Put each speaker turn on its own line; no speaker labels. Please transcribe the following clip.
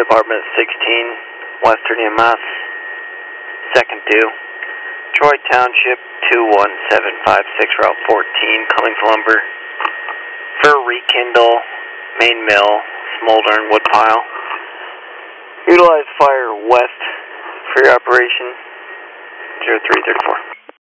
Department 16, Western EMS, second due. Troy Township 21756, Route 14, Cummings Lumber. For rekindle, main mill, smoldering wood pile. Utilize fire west for your operation. 0334.